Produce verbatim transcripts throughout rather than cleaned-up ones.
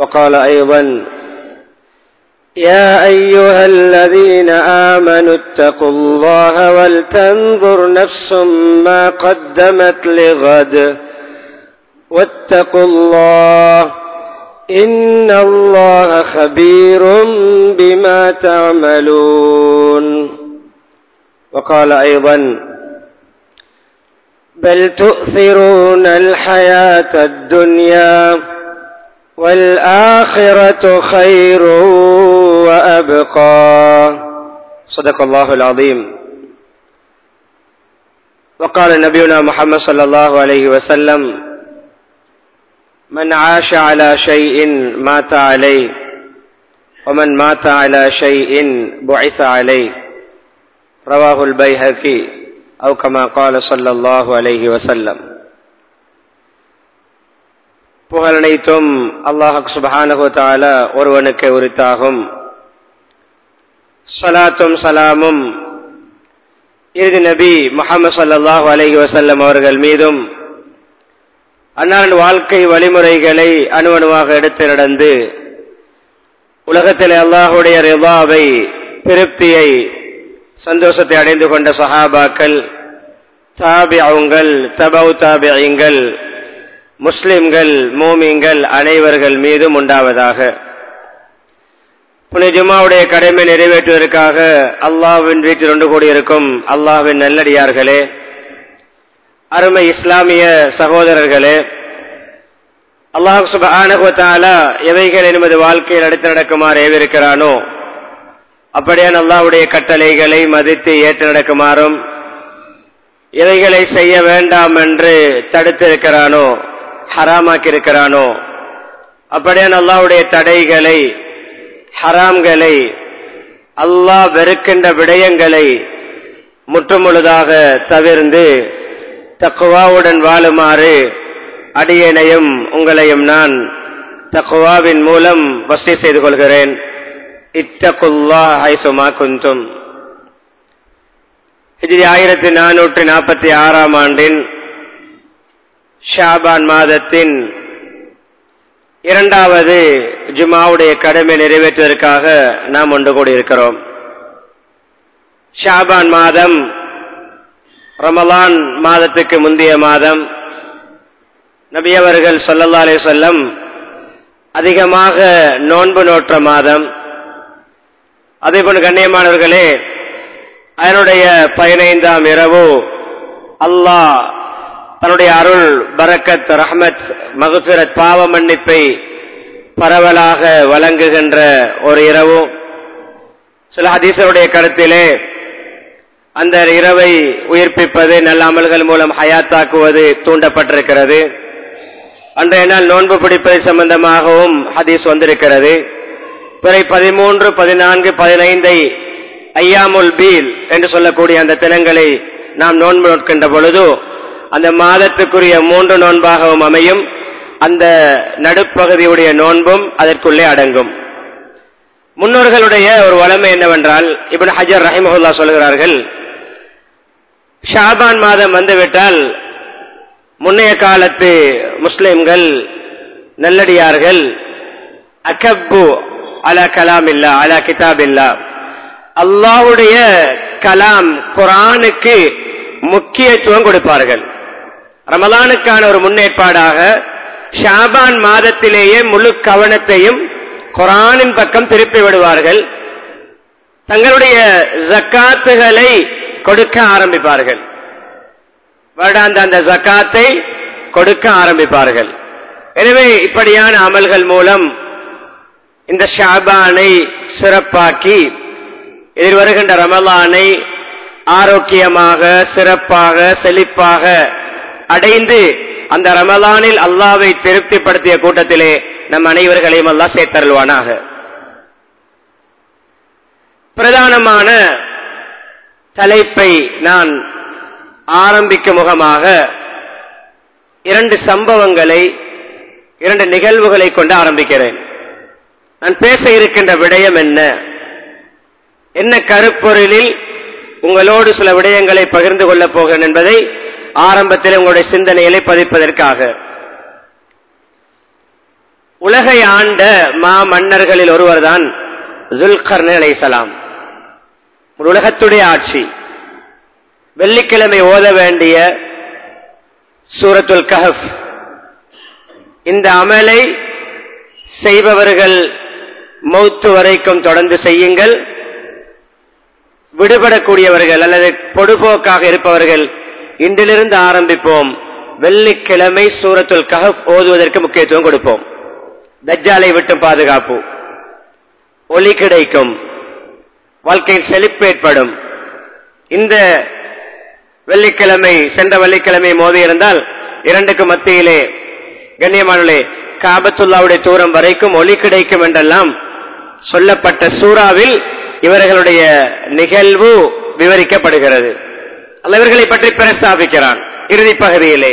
وقال أيضا: يا أيها الذين آمنوا اتقوا الله ولتنظر نفس ما قدمت لغد واتقوا الله إن الله خبير بما تعملون. وقال أيضا: بل تؤثرون الحياة الدنيا والآخرة خير وأبقى. صدق الله العظيم. وقال نبينا محمد صلى الله عليه وسلم: من عاش على شيء مات عليه ومن مات على شيء بعث عليه. رواه البيهقي أو كما قال صلى الله عليه وسلم. புகழனைத்தும் அல்லாஹ் சுப்ஹானஹு வ தஆலா ஒருவனுக்கு உரித்தாகும். ஸலாத்தும் ஸலாமும் இறுதி நபி முஹம்மது ஸல்லல்லாஹு அலைஹி வஸல்லம் அவர்கள் மீதும், அன்னாரின் வாழ்க்கை வழிமுறைகளை அணுவணுவாக எடுத்து நடந்து உலகத்தில் அல்லாஹுடைய ரிதாவை, திருப்தியை, சந்தோஷத்தை அடைந்து கொண்ட சஹாபாக்கள், தாபிஊங்கள், தபவு தாபிஈங்கள், முஸ்லிம்கள், மூமின்கள் அனைவர்கள் மீதும் உண்டாவதாக. புனித ஜும்ஆவுடைய கடமை நிறைவேற்றுவதற்காக அல்லாஹ்வின் வீட்டில் ஒன்று கூடியிருக்கும் அல்லாஹ்வின் நல்லடியார்களே, அருமை இஸ்லாமிய சகோதரர்களே, அல்லாஹ் சுப்ஹானஹு வ தஆலா எவைகள் நமது வாழ்க்கையில் அடுத்து நடக்குமாறு ஏவிருக்கிறானோ அப்படியான அல்லாஹ்வுடைய கட்டளைகளை மதித்து ஏற்று நடக்குமாறும், எவைகளை செய்ய வேண்டாம் என்று தடுத்திருக்கிறானோ, ஹராமாக்கி இருக்கிறானோ அப்படியான அல்லாஹ்வுடைய தடைகளை, ஹராம்களை, அல்லாஹ் வெறுக்கின்ற விடயங்களை முற்றுமுழுதாக தவிர்ந்து தக்வாவுடன் வாழுமாறு அடியேனையும் உங்களையும் நான் தக்வாவின் மூலம் வஸியத் செய்து கொள்கிறேன். இத்தகுல்லாஹ் ஹைசுமா குந்தும். ஹிஜ்ரி ஆயிரத்தி நானூற்றி நாற்பத்தி ஆறாம் ஆண்டின் ஷாபான் மாதத்தின் இரண்டாவது ஜுமாவுடைய கடமை நிறைவேற்றுவதற்காக நாம் ஒன்று கூடியிருக்கிறோம். ஷாபான் மாதம் ரமலான் மாதத்துக்கு முந்தைய மாதம். நபி அவர்கள் ஸல்லல்லாஹு அலைஹி வஸல்லம் அதிகமாக நோன்பு நோற்ற மாதம். அதேபோன்று கண்ணியமானவர்களே, அதனுடைய பதினைந்தாம் இரவு அல்லாஹ் தன்னுடைய அருள், பரக்கத், ரஹ்மத், மக்ஃபிரத், பாவ மன்னிப்பை பரவலாக வழங்குகின்ற ஒரு இரவு. சில ஹதீஸுடைய கருத்திலே அந்த இரவை உயிர்ப்பிப்பது, நல்ல அமல்கள் மூலம் ஹயாத்தாக்குவது தூண்டப்பட்டிருக்கிறது. அன்றைய நாள் நோன்பு பிடிப்பது சம்பந்தமாகவும் ஹதீஸ் வந்திருக்கிறது. பிறை பதிமூன்று, பதினான்கு, பதினைந்தை ஐயாமுல் பீல் என்று சொல்லக்கூடிய அந்த தினங்களை நாம் நோன்பு நோக்கின்ற பொழுது அந்த மாதத்துக்குரிய மூன்று நோன்பாகவும் அமையும். அந்த நடுப்பகுதியுடைய நோன்பும் அதற்குள்ளே அடங்கும். முன்னோர்களுடைய ஒரு வளமை என்னவென்றால், இப்னு ஹஜர் ரஹிமஹுல்லாஹ் சொல்கிறார்கள், ஷாபான் மாதம் வந்துவிட்டால் முன்னைய காலத்து முஸ்லிம்கள், நல்லடியார்கள், அகப்பு அலா கலாமில்லா அலா கிதாபில்லா, அல்லாஹ்வுடைய கலாம் குர்ஆனுக்கு முக்கியத்துவம் கொடுப்பார்கள். ரமலானுக்கான ஒரு முன்னேற்பாடாக ஷாபான் மாதத்திலேயே முழு கவனத்தையும் குர்ஆனின் பக்கம் திருப்பி விடுவார்கள். தங்களுடைய ஜக்காத்துகளை கொடுக்க ஆரம்பிப்பார்கள். வருடாந்த அந்த ஜக்காத்தை கொடுக்க ஆரம்பிப்பார்கள். எனவே இப்படியான அமல்கள் மூலம் இந்த ஷாபானை சிறப்பாக்கி எதிர் வருகின்ற ரமலானை ஆரோக்கியமாக, சிறப்பாக, செழிப்பாக அடைந்து அந்த ரமலானில் அல்லாஹ்வை திருப்திப்படுத்திய கூட்டத்திலே நம் அனைவர்களையும் அல்லாஹ் சேர்த்தருள்வானாக. பிரதானமான தலைப்பை நான் ஆரம்பிக்கும் முகமாக இரண்டு சம்பவங்களை, இரண்டு நிகழ்வுகளை கொண்டு ஆரம்பிக்கிறேன். நான் பேச இருக்கின்ற விடயம் என்ன, என்ன கருப்பொருளில் உங்களோடு சில விடயங்களை பகிர்ந்து கொள்ளப் போகிறேன் என்பதை ஆரம்பத்தில் உங்களுடைய சிந்தனைகளை பதிப்பதற்காக. உலகை ஆண்ட மா மன்னர்களில் ஒருவர்தான் ஸுல்கர்னைன் அலைஹிஸ்ஸலாம். உலகத்துடைய ஆட்சி. வெள்ளிக்கிழமை ஓத வேண்டிய சூரத்துல் கஹஃப். இந்த அமலை செய்பவர்கள் மௌத்து வரைக்கும் தொடர்ந்து செய்யுங்கள். விடுபடக்கூடியவர்கள் அல்லது பொடுபோக்காக இருப்பவர்கள் இன்றிலிருந்து ஆரம்பிப்போம், வெள்ளிக்கிழமை சூரத்துல் கஹஃப் ஓதுவதற்கு முக்கியத்துவம் கொடுப்போம். தஜ்ஜாலை விட்டு பாதுகாப்பு, ஒளி கிடைக்கும், வாழ்க்கையில் செழிப்பு ஏற்படும். இந்த வெள்ளிக்கிழமை சென்ற வெள்ளிக்கிழமை மோதி இருந்தால் இரண்டுக்கு மத்தியிலே கண்ணியமானே காபத்துல்லாவுடைய தூரம் வரைக்கும் ஒளி கிடைக்கும் என்றெல்லாம் சொல்லப்பட்ட சூறாவில் இவர்களுடைய நிகழ்வு விவரிக்கப்படுகிறது. அல்ல இவர்களை பற்றி பிரஸ்தாபிக்கிறான் இறுதி பகுதியிலே.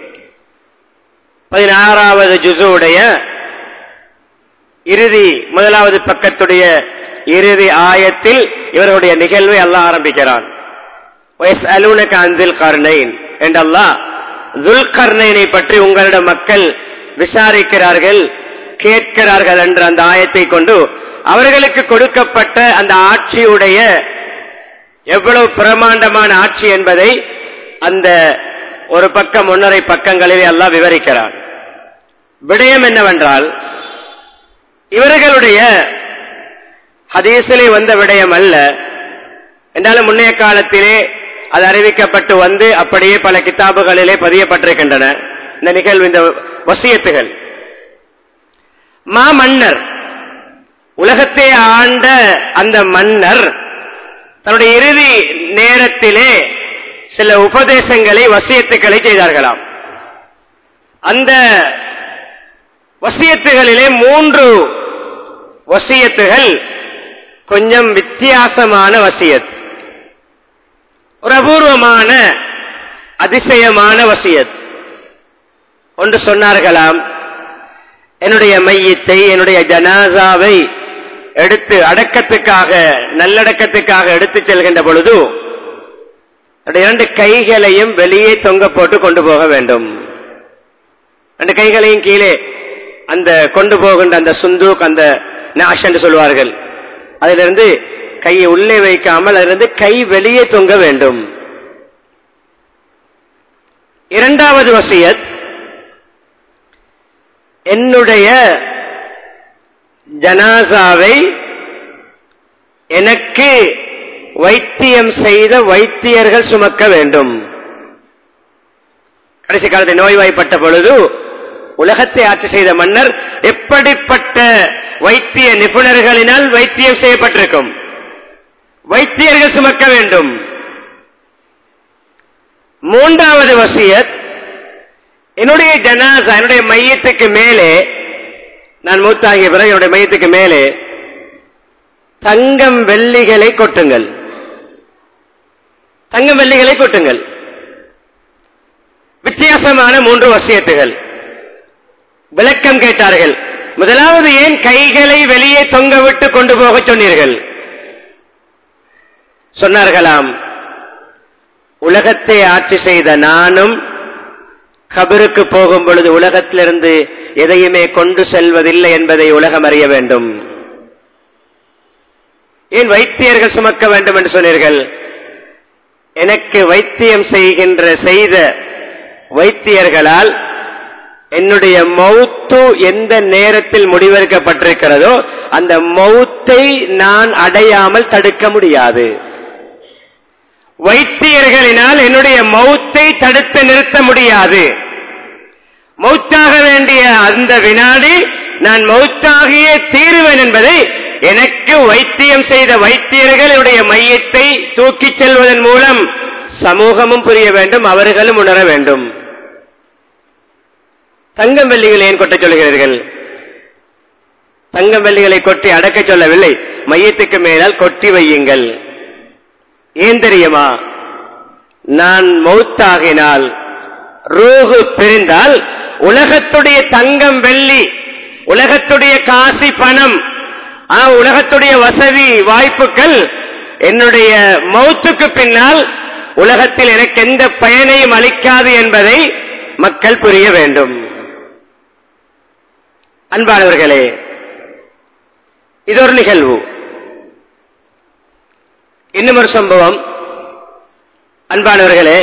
பதினாறாவது ஜுஸுடைய இறுதி முதலாவது பக்கத்துடைய இறுதி ஆயத்தில் இவர்களுடைய நிகழ்வை அல்லாஹ் ஆரம்பிக்கிறான். வயஸ்அலூனக அன் ஸுல்கர்னைன் என்ற அல்லாஹ் ஸுல்கர்னைனை பற்றி உங்களிடம் மக்கள் விசாரிக்கிறார்கள், கேட்கிறார்கள் என்ற அந்த ஆயத்தை கொண்டு அவர்களுக்கு கொடுக்கப்பட்ட அந்த ஆட்சியுடைய எவ்வளவு பிரமாண்டமான ஆட்சி என்பதை அந்த ஒரு பக்கம் ஒன்றரை பக்கங்களிலே அல்லாஹ் விவரிக்கிறார். விடயம் என்னவென்றால், இவர்களுடைய ஹதீஸிலே வந்த விடயம் அல்ல என்றாலும் முன்னைய காலத்திலே அது அறிவிக்கப்பட்டு வந்து அப்படியே பல கிதாபுகளிலே பதியப்பட்டிருக்கின்றன. இந்த நிகழ்வு, இந்த வசியத்துகள். மா மன்னர், உலகத்தை ஆண்ட அந்த மன்னர் தன்னுடைய இறுதி நேரத்திலே சில உபதேசங்களை, வசியத்துக்களை செய்தார்களாம். அந்த வசியத்துகளிலே மூன்று வசியத்துகள் கொஞ்சம் வித்தியாசமான வசியத், ஒரு அபூர்வமான அதிசயமான வசியத். ஒன்று சொன்னார்களாம், என்னுடைய மையத்தை, என்னுடைய ஜனாசாவை எடுத்து அடக்கத்துக்காக, நல்லடக்கத்துக்காக எடுத்து செல்கின்ற பொழுது இரண்டு கைகளையும் வெளியே தொங்க போட்டு கொண்டு போக வேண்டும். ரெண்டு கைகளையும் கீழே அந்த கொண்டு போகின்ற அந்த சுந்தூக், அந்த நாஷ் என்று சொல்வார்கள், அதிலிருந்து கையை உள்ளே வைக்காமல் அதிலிருந்து கை வெளியே தொங்க வேண்டும். இரண்டாவது வசியத், என்னுடைய ஜனாசாவை எனக்கு வைத்தியம் செய்த வைத்தியர்கள் சுமக்க வேண்டும். கடைசி காலத்தில் நோய்வாய்ப்பட்ட பொழுது உலகத்தை ஆட்சி செய்த மன்னர் எப்படிப்பட்ட வைத்திய நிபுணர்களினால் வைத்தியம் செய்யப்பட்டிருக்கும், வைத்தியர்கள் சுமக்க வேண்டும். மூன்றாவது வசியத், என்னுடைய ஜனாசா, என்னுடைய மையத்துக்கு மேலே, நான் மூத்தாகிய பிறகு என்னுடைய மையத்துக்கு மேலே தங்கம் வெள்ளிகளை கொட்டுங்கள், தங்கம் வெள்ளிகளை கொட்டுங்கள். வித்தியாசமான மூன்று வசியத்துகள். விளக்கம் கேட்டார்கள். முதலாவது, ஏன் கைகளை வெளியே தொங்க விட்டு கொண்டு போக சொன்னீர்கள்? சொன்னார்களாம், உலகத்தை ஆட்சி செய்த நானும் கபருக்கு போகும் பொழுது உலகத்திலிருந்து எதையுமே கொண்டு செல்வதில்லை என்பதை உலகம் அறிய வேண்டும். ஏன் வைத்தியர்கள் சுமக்க வேண்டும் என்று சொன்னீர்கள்? எனக்கு வைத்தியம் செய்கின்ற செய்த வைத்தியர்களால் என்னுடைய மௌத்து எந்த நேரத்தில் முடிவெடுக்கப்பட்டிருக்கிறதோ அந்த மௌத்தை நான் அடையாமல் தடுக்க முடியாது. வைத்தியர்களினால் என்னுடைய மௌத்தை தடுத்து நிறுத்த முடியாது. மௌத்தாக வேண்டிய அந்த வினாடி நான் மௌத்தாகியே தீருவேன் என்பதை எனக்கு வைத்தியம் செய்த வைத்தியர்கள் என்னுடைய மையத்தை தூக்கிச் செல்வதன் மூலம் சமூகமும் புரிய வேண்டும், அவர்களும் உணர வேண்டும். தங்கம் வெள்ளிகளை ஏன் கொட்ட சொல்கிறீர்கள்? தங்கம் வெள்ளிகளை கொட்டி அடக்க சொல்லவில்லை, மையத்துக்கு மேலால் கொட்டி வையுங்கள். ஏன் தெரியுமா? நான் மௌத்தாகினால், ரூஹு பிரிந்தால், உலகத்துடைய தங்கம் வெள்ளி, உலகத்துடைய காசி பணம், உலகத்துடைய வசதி வாய்ப்புகள் என்னுடைய மௌத்துக்கு பின்னால் உலகத்தில் எனக்கு எந்த பயனையும் அளிக்காது என்பதை மக்கள் புரிய வேண்டும். அன்பானவர்களே, இது ஒரு நிகழ்வு. இன்னும் ஒரு சம்பவம். அன்பானவர்களே,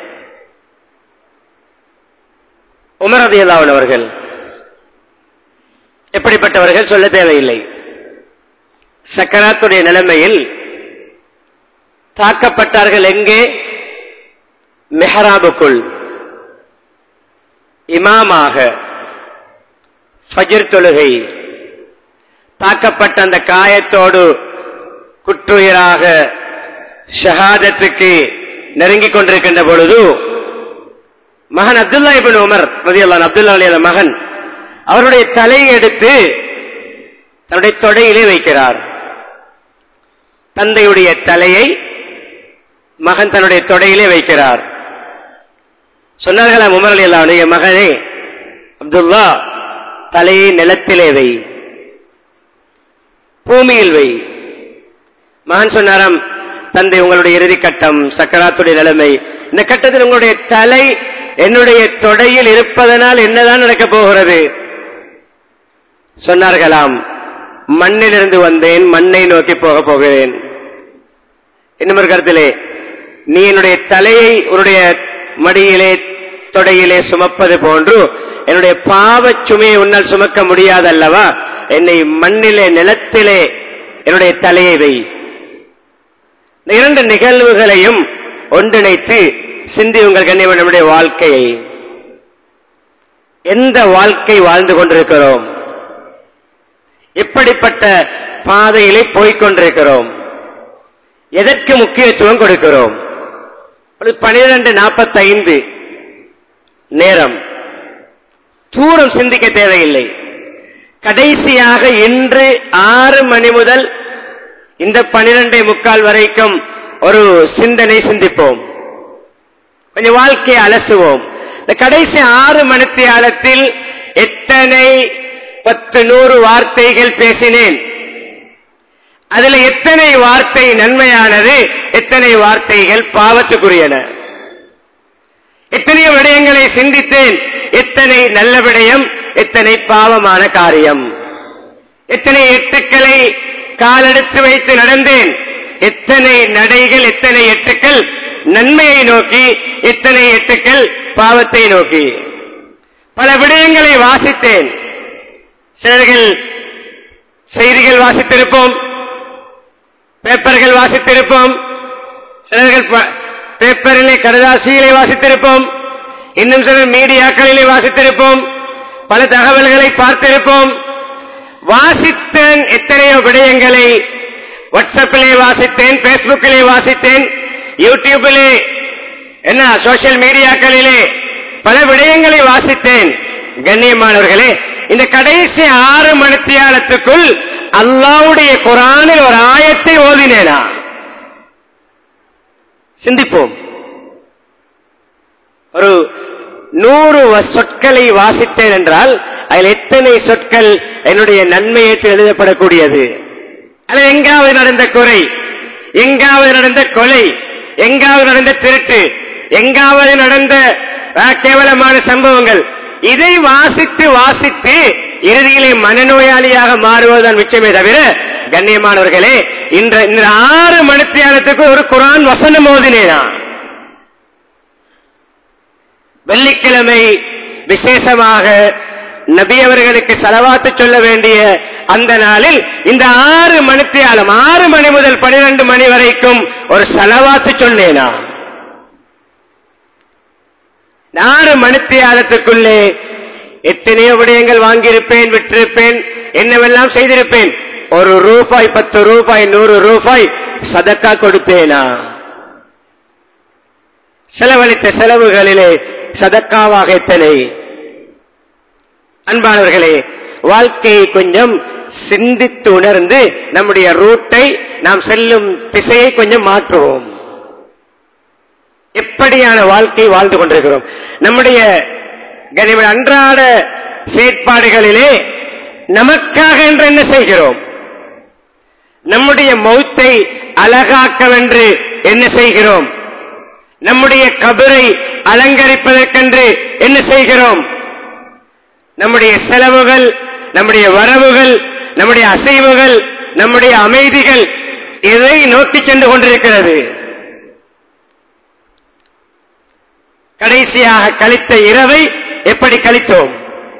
உமர் ரலியல்லாஹு அன்ஹு அவர்கள் எப்படிப்பட்டவர்கள் சொல்ல தேவையில்லை. சக்கராத்துடைய நிலைமையில் தாக்கப்பட்டார்கள். எங்கே? மெஹராபுக்குள் இமாமாக ஃபஜ்ர் தொழுகை. தாக்கப்பட்ட அந்த காயத்தோடு குற்றுயிராக ஷஹாதத்துக்கு நெருங்கிக் கொண்டிருக்கின்ற பொழுது மகன் அப்துல்லா இப்னு உமர் ரலியல்லாஹு அன்ஹு, அப்துல்லா அலிய மகன், அவருடைய தலையை எடுத்து தன்னுடைய தொடையிலே வைக்கிறார். தந்தையுடைய தலையை மகன் தன்னுடைய தொடையிலே வைக்கிறார். சொன்னார்களாம் உமர் ரலியல்லாஹு அன்ஹு, மகனே அப்துல்லா, தலையை நிலத்திலே வை, பூமியில் வை. மகன் சொன்னாராம், தந்தை, உங்களுடைய இறுதி கட்டம், சக்கராத்துடைய நிலைமை, இந்த கட்டத்தில் உங்களுடைய தலை என்னுடைய தொடையில் இருப்பதனால் என்னதான் நடக்கப் போகிறது? சொன்னார்களாம், மண்ணிலிருந்து வந்தேன், மண்ணை நோக்கி போக போகிறேன். இன்னும் ஒரு கருத்திலே, நீ என்னுடைய தலையை உன்னுடைய மடியிலே தொடையிலே சுமப்பது போன்று என்னுடைய பாவச் சுமையை உன்னால் சுமக்க முடியாதல்லவா, என்னை மண்ணிலே நிலத்திலே என்னுடைய தலையை வை. இந்த இரண்டு நிகழ்வுகளையும் ஒன்றிணைத்து சிந்தி உங்கள் கண்ணியம் நம்முடைய வாழ்க்கையை, எந்த வாழ்க்கை வாழ்ந்து கொண்டிருக்கிறோம், எப்படிப்பட்ட பாதையிலே போய்கொண்டிருக்கிறோம், எதற்கு முக்கியத்துவம் கொடுக்கிறோம்? பனிரெண்டு நாற்பத்தி ஐந்து நேரம், தூரம் சிந்திக்க தேவையில்லை. கடைசியாக இன்று ஆறு மணி முதல் இந்த பனிரெண்டே முக்கால் வரைக்கும் ஒரு சிந்தனை சிந்திப்போம், கொஞ்சம் வாழ்க்கையை அலசுவோம். இந்த கடைசி ஆறு மணி காலத்தில் எத்தனை பத்து நூறு வார்த்தைகள் பேசினேன், அதுல எத்தனை வார்த்தை நன்மையானது, எத்தனை வார்த்தைகள் பாவத்துக்குரியன? எத்தனை விடயங்களை சிந்தித்தேன், எத்தனை நல்ல விடயம், எத்தனை பாவமான காரியம்? எத்தனை எட்டுக்களை காலெடுத்து வைத்து நடந்தேன், எத்தனை நடைகள், எத்தனை எட்டுக்கள் நன்மையை நோக்கி, எத்தனை எட்டுக்கள் பாவத்தை நோக்கி? பல விடயங்களை வாசித்தேன். சிலர்கள் செய்திகள் வாசித்திருப்போம், பேப்பர்கள் வாசித்திருப்போம், சிலர்கள் பேப்பரிலே கடதாசிகளை வாசித்திருப்போம், இன்னும் சிலர் மீடியாக்களிலே வாசித்திருப்போம், பல தகவல்களை பார்த்திருப்போம். வாசித்தேன் எத்தனையோ விடயங்களை. வாட்ஸ்அப்பிலே வாசித்தேன், பேஸ்புக்கிலே வாசித்தேன், யூடியூபிலே, என்ன சோசியல் மீடியாக்களிலே பல விடயங்களை வாசித்தேன். கண்ணியமானவர்களே, இந்த கடைசி ஆறு மணித்தியாலத்துக்குள் அல்லாஹ்வுடைய குர்ஆனில் ஒரு ஆயத்தை ஓதினேனா? சிந்திப்போம். ஒரு நூறு சொற்களை வாசித்தேன் என்றால் அதில் எத்தனை சொற்கள் என்னுடைய நன்மையேற்று எழுதப்படக்கூடியது? அல்லது எங்காவது நடந்த குறை, எங்காவது நடந்த கொலை, எங்காவது நடந்த திருட்டு, எங்காவது நடந்த கேவலமான சம்பவங்கள், இதை வாசித்து வாசித்து இறுதியிலே மனநோயாளியாக மாறுவதுதான் மிச்சமே தவிர, கண்ணியமானவர்களே, இன்ற இந்த ஆறு மணித்தியாலத்துக்கு ஒரு குர்ஆன் வசனம் ஓதினேனா? வெள்ளிக்கிழமை விசேஷமாக நபி அவர்களுக்கு ஸலவாத்து சொல்ல வேண்டிய அந்த நாளில் இந்த ஆறு மணித்தியாலம், ஆறு மணி முதல் பனிரெண்டு மணி வரைக்கும் ஒரு ஸலவாத்து சொன்னேனா? ஆறு மணித்தியாலத்துக்குள்ளே எத்தனையோ விடயங்கள் வாங்கியிருப்பேன், விட்டிருப்பேன், என்னவெல்லாம் செய்திருப்பேன். ஒரு ரூபாய், பத்து ரூபாய், நூறு ரூபாய் சதக்கா கொடுத்தேனா? செலவழித்த செலவுகளிலே சதக்காவாக எத்தனை? அன்பானவர்களே, வாழ்க்கையை கொஞ்சம் சிந்தித்து உணர்ந்து நம்முடைய ரூட்டை, நாம் செல்லும் திசையை கொஞ்சம் மாற்றுவோம். எப்படியான வாழ்க்கை வாழ்ந்து கொண்டிருக்கிறோம்? நம்முடைய அன்றாட செயற்பாடுகளிலே நமக்காக என்று என்ன செய்கிறோம்? நம்முடைய மௌத்தை அழகாக்கவென்று என்ன செய்கிறோம்? நம்முடைய கபரை அலங்கரிப்பதற்கென்று என்ன செய்கிறோம்? நம்முடைய செலவுகள் நம்முடைய வரவுகள், நம்முடைய அசைவுகள், நம்முடைய அமைதிகள் எதை நோக்கி சென்று கொண்டிருக்கிறது? கடைசியாக கழித்த இரவை எப்படி கழித்தோம்?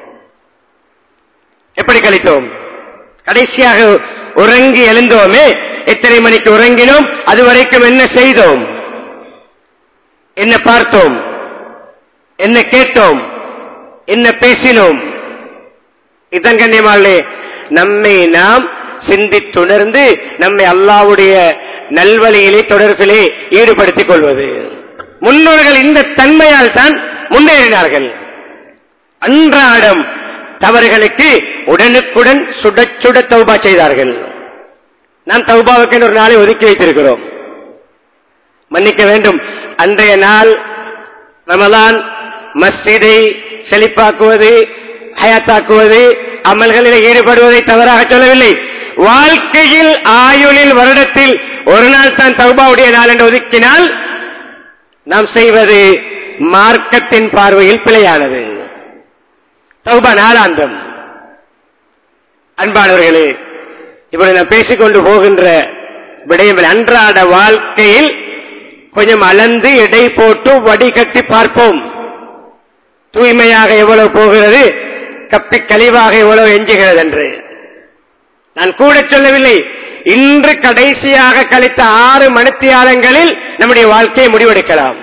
எப்படி கழித்தோம்? கடைசியாக உறங்கி எழுந்தோமே, எத்தனை மணிக்கு உறங்கினோம்? அதுவரைக்கும் என்ன செய்தோம்? என்ன பார்த்தோம்? என்ன கேட்டோம்? என்ன பேசினோம்? இதன் கண்ணியமாளே, நம்மை நாம் சிந்தித்துணர்ந்து நம்மை அல்லாஹ்வுடைய நல்வழியிலே தொடர்பிலே ஈடுபடுத்திக் கொள்வது. முன்னோர்கள் இந்த தன்மையால் தான் முன்னேறினார்கள். அன்றாடம் தவறுகளுக்கு உடனுக்குடன் சுட சுட தௌபா செய்தார்கள். நான் தௌபாவுக்கு ஒரு நாளை ஒதுக்கி வைத்திருக்கிறோம். மன்னிக்க வேண்டும், அன்றைய நாள் ரமலான் மஸ்ஜிதை செழிப்பாக்குவது, ஹயாத்தாக்குவது, அமல்களில் ஈடுபடுவதை தவறாக சொல்லவில்லை. வாழ்க்கையில் ஆயுளில் வருடத்தில் ஒரு நாள் தான் தௌபாவுடைய நாள் என்று ஒதுக்கினால் நாம் செய்வது மார்க்கத்தின் பார்வையில் பிழையானது. தௌபா நாளாந்தம். அன்பானவர்களே, இப்படி நாம் பேசிக்கொண்டு போகின்ற விடயங்கள் அன்றாட வாழ்க்கையில் கொஞ்சம் அளந்து எடை போட்டு வடிகட்டி பார்ப்போம். தூய்மையாக எவ்வளவு போகிறது, கப்பி கழிவாக எவ்வளவு எஞ்சுகிறது என்று. நான் கூட சொல்லவில்லை, இன்று கடைசியாக கழித்த ஆறு மணித்தியாலங்களில் நம்முடைய வாழ்க்கையை முடிவெடுக்கலாம்.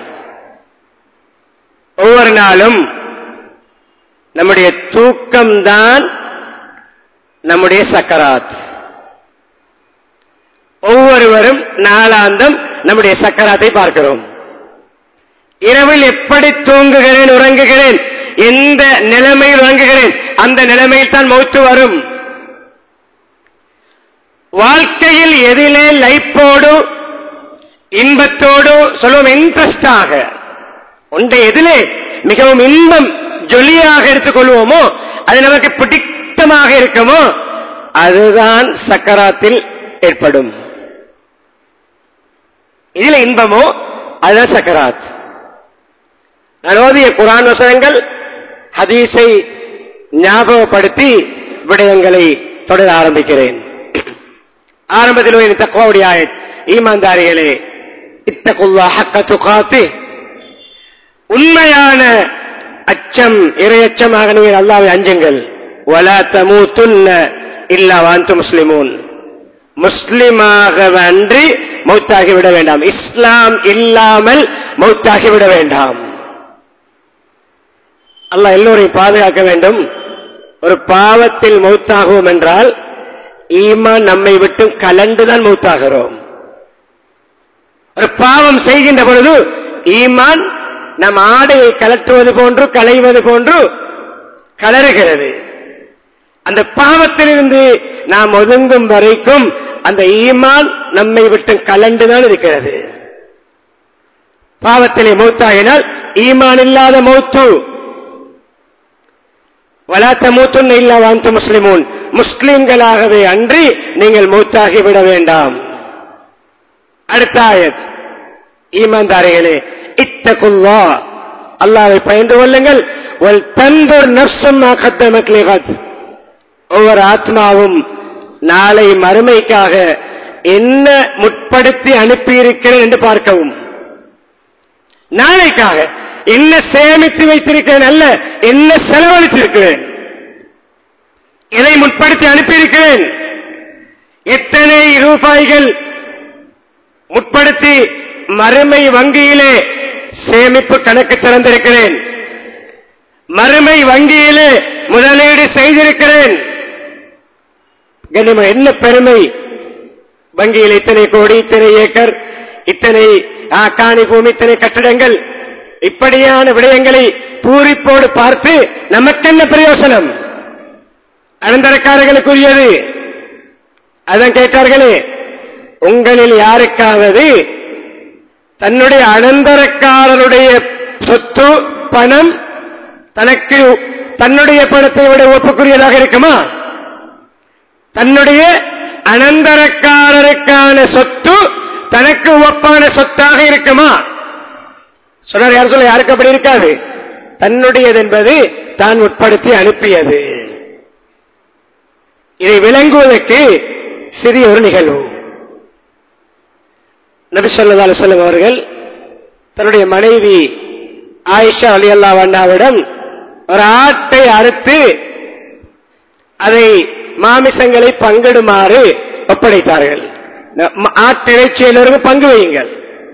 ஒவ்வொரு நாளும் நம்முடைய தூக்கம்தான் நம்முடைய சக்கராத். ஒவ்வொருவரும் நாளாந்தம் நம்முடைய சக்கராத்தை பார்க்கிறோம். இரவில் எப்படி தூங்குகிறேன், உறங்குகிறேன், எந்த நிலைமையில் உறங்குகிறேன், அந்த நிலைமையில் தான் மௌத்து வரும். வாழ்க்கையில் எதிலே லைஃபோடு இன்பத்தோடு சொல்லுவோம், இன்ட்ரெஸ்டாக ஒன்றை எதிலே மிகவும் இன்பம் ஜொலியாக எடுத்துக்கொள்வோமோ, அது நமக்கு பிடித்தமாக இருக்குமோ, அதுதான் சக்கராத்தில் ஏற்படும். இதுல இன்பமோ அதுதான் சக்கராத். நான் ஓதிய குர்ஆன் வசனங்கள், ஹதீஸை ஞாபகப்படுத்தி விடயங்களை தொடர ஆரம்பிக்கிறேன். ஆரம்பத்தில் தக்வாவுடைய ஆயத், ஈமான்தாரிகளே இத்தகுல்லாஹ் ஹக்க துகாத்தி, உண்மையான அச்சம் இறையச்சமாக நீங்கள் அல்லாஹ்வை அஞ்சுங்கள். வலா தமூதுன்ன இல்லா வஅன்தும் முஸ்லிமூன், முஸ்லிமாக அன்றி மௌத்தாகி விட வேண்டாம். இஸ்லாம் இல்லாமல் மௌத்தாகி விட வேண்டாம். அல்லாஹ் எல்லோரையும் பாதுகாக்க வேண்டும். ஒரு பாவத்தில் மௌத்தாகுவோம் என்றால் ஈமான் நம்மை விட்டு கலண்டுதான் மௌத்தாகிறோம். ஒரு பாவம் செய்கின்ற பொழுது ஈமான் நம் ஆடையை கலட்டுவது போன்று களைவது போன்று கலறுகிறது. அந்த பாவத்திலிருந்து நாம் ஒதுங்கும் வரைக்கும் அந்த ஈமான் நம்மை விட்டு கலண்டுதான் இருக்கிறது. பாவத்திலே மௌத்தாகினால் ஈமான் இல்லாத மௌத்து. வலா தமூதுன்ன இல்லா வஅன்தும் முஸ்லிமூன், முஸ்லிம்களாகவே அன்றி நீங்கள் மௌத்தாகி விட வேண்டாம். அடுத்த ஆயத், ஈமான்தாரிகளே இத்தகுல்லாஹ், அல்லாஹ்வை பயந்து கொள்ளுங்கள். வல் தன்துர் நஃப்ஸும் மா கத்தமத் லிகத், ஒவ்வொரு ஆத்மாவும் நாளை மறுமைக்காக என்ன முற்படுத்தி அனுப்பியிருக்கிறேன் என்று பார்க்கவும். நாளைக்காக என்ன சேமித்து வைத்திருக்கிறேன் அல்ல, என்ன செலவழித்திருக்கிறேன், எதை முற்படுத்தி அனுப்பியிருக்கிறேன், எத்தனை ரூபாய்கள் முற்படுத்தி மறுமை வங்கியிலே சேமிப்பு கணக்கு திறந்திருக்கிறேன், மறுமை வங்கியிலே முதலீடு செய்திருக்கிறேன். கண்ணியமா, என்ன பெருமை! வங்கியில் இத்தனை கோடி, இத்தனை ஏக்கர், இத்தனை காணி பூமி, இத்தனை கட்டடங்கள், இப்படியான விடயங்களை பூரிப்போடு பார்த்து நமக்கென்ன பிரயோசனம்? அனந்தரக்காரர்களுக்குரியது. அதான் கேட்டார்களே, உங்களில் யாருக்காவது தன்னுடைய அனந்தரக்காரருடைய சொத்து பணம் தனக்கு தன்னுடைய பணத்தை விட ஒப்புக்குரியதாக இருக்குமா? தன்னுடைய அனந்தரக்காரருக்கான சொத்து தனக்கு ஒப்பான சொத்தாக இருக்குமா? சொன்னார். யார் சொல்ல? யாருக்கு அப்படி இருக்காது. தன்னுடையது என்பது தான் உட்படுத்தி அனுப்பியது. இதை விளங்குவதற்கு சிறிய ஒரு நிகழ்வு. நபி ஸல்லல்லாஹு அலைஹி வஸல்லம் அவர்கள் தன்னுடைய மனைவி ஆயிஷா ரலியல்லாஹு அன்ஹாவிடம் ஒரு ஆட்டை அறுத்து அதை மாமிசங்களை பங்கிடுமாறு ஒப்படைத்தார்கள். ஆட்டிறைச்சியிலிருந்து பங்கு வையுங்கள்.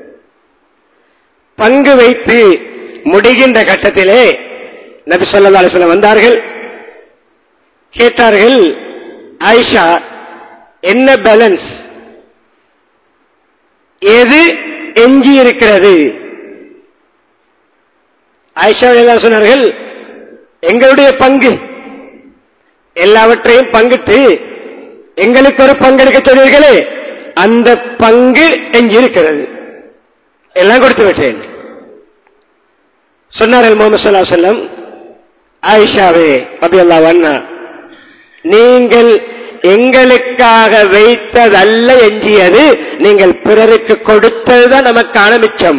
பங்கு வைத்து முடிகின்ற கட்டத்திலே நபி ஸல்லல்லாஹு அலைஹி வஸல்லம் வந்தார்கள். கேட்டார்கள், ஆயிஷா என்ன பேலன்ஸ், எது எஞ்சி இருக்கிறது? ஆயிஷா எல்லாம் சொன்னார்கள், எங்களுடைய பங்கு எல்லாவற்றையும் பங்கிட்டு எங்களுக்கு ஒரு பங்கெடுக்க சொன்னீர்களே, அந்த பங்கு எஞ்சி இருக்கிறது, எல்லாம் கொடுத்து விட்டேன். சொன்னார்கள் முஹம்மது ஸல்லல்லாஹு அலைஹி வஸல்லம், ஆயிஷாவே ரலியல்லாஹு அன்ஹா, நீங்கள் எங்களுக்காக வைத்ததல்ல எஞ்சியது, நீங்கள் பிறருக்கு கொடுத்ததுதான் நமக்கான மிச்சம்.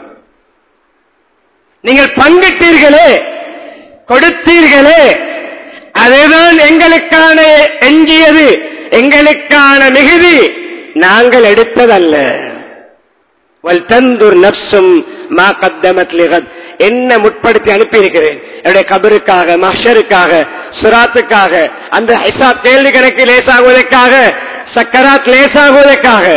நீங்கள் பங்கிட்டீர்களே, கொடுத்தீர்களே, அதுதான் எங்களுக்கான எஞ்சியது, எங்களுக்கான மிகுதி, நாங்கள் எடுத்ததல்ல. வல்தந்துர் நஃப்ஸும் மா கத்தமத் லிகத், என்ன முற்படுத்தி அனுப்பி இருக்கிறேன் என்னுடைய கபருக்காக, மஹ்ஷருக்காக, சுராத்துக்காக, அந்த ஹிசாப் கேள்வி கணக்கு லேசாகுவதற்காக, சக்கராத் லேசாகுவதற்காக.